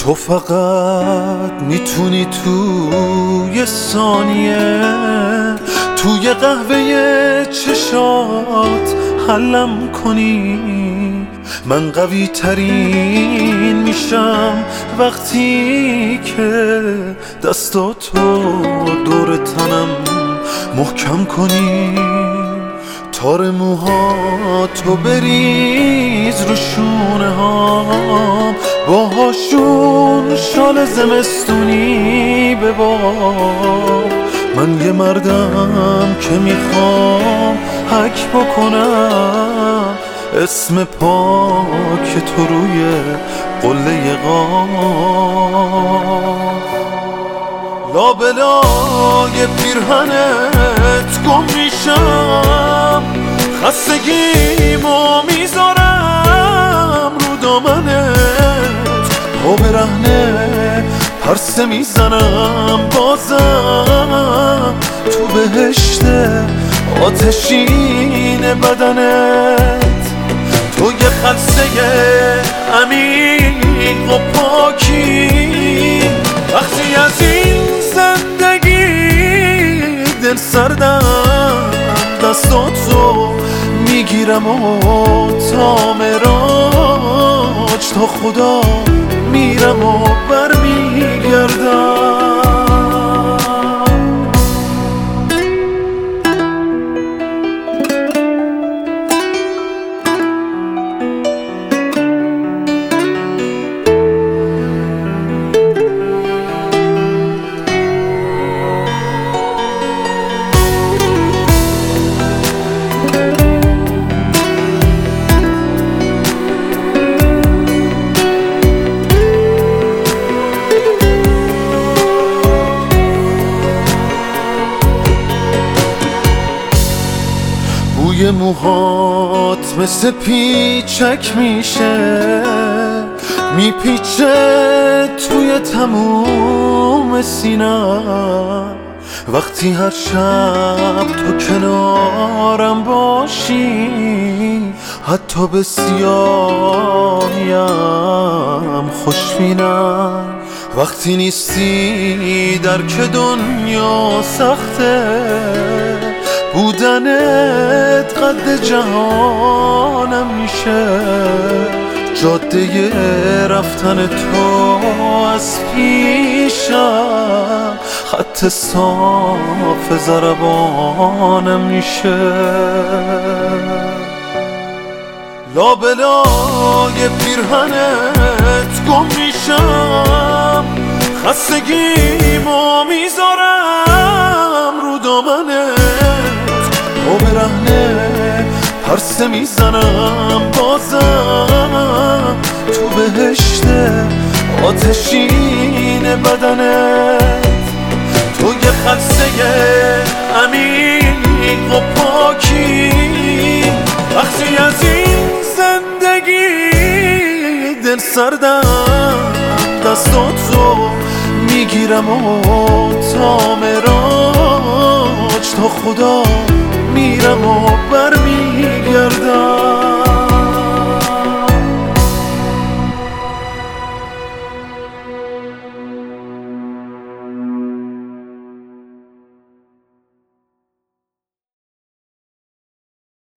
تو فقط میتونی توی ثانیه توی قهوه چشات حلم کنی. من قوی ترین میشم وقتی که دستاتو دور تنم محکم کنی. تار موهاتو بریز رو شونه هام، باهاشون شال زمستونی ببار. من یه مردم که میخوام حک بکنم اسم پاک تو روی قله قاف. لابلای پیرهنت گم میشم، خستگیمو میذارم رو دامنت. پا برهنه پرسه میزنم بازم تو بهشت آتشین بدنت. تو یه خلسه عمیق و پاکی، وقتی از این زندگی دل سردم دستاتو میگیرم و تا مراج تا خدا میرم و برمیگردم. بوی موهات مثل پیچک میشه، میپیچه توی تموم سینم. وقتی هر شب تو کنارم باشی، حتی به سیاهیم خوشبینم. وقتی نیستی درک دنیا سخته، بودنت قد جهانم میشه. جاده رفتن تو از پیشم، خط صاف ضربانم میشه. لابلای پیرهنت گم میشم، خستگیمو میذارم رو دامنت. پا برهنه پرسه میزنم بازم تو بهشت آتشین بدنت. تو یه خلسه عمیق و پاکی، وقتی از این زندگی دل سردم دستاتو میگیرم و تا مراج تا خدا میرم و برمیگردم.